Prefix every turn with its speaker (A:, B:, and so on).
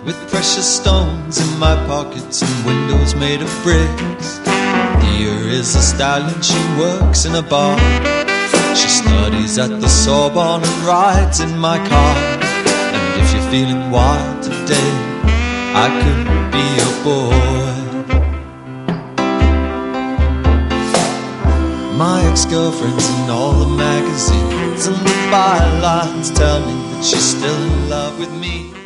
A: with precious stones in my pockets and windows made of bricks. Here is a stallion, she works in a bar. She studies at the Sorbonne and rides in my car. And if you're feeling wild today, I could be your boy. My ex-girlfriend's in all the magazines, and the bylines tell me that she's still in love with me.